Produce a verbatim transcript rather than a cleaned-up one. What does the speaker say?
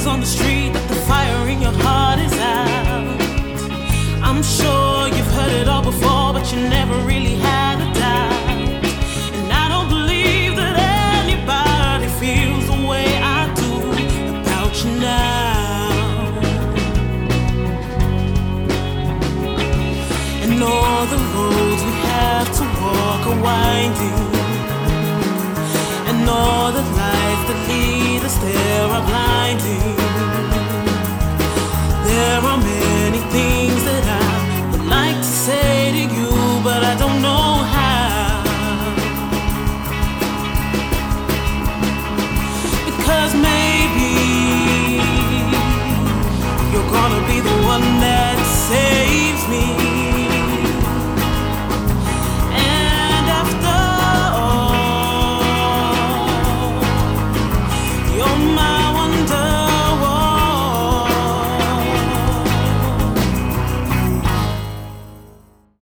on the street that the fire in your heart is out. I'm sure you've heard it all before, but you never really had a doubt. And I don't believe that anybody feels the way I do about you now. And all the roads we have to walk are winding, and all the lights that lead us there are blinding. There are many things that I would like to say to you, but I don't know how. Because maybe you're gonna be the one that saves me. And after all, you're my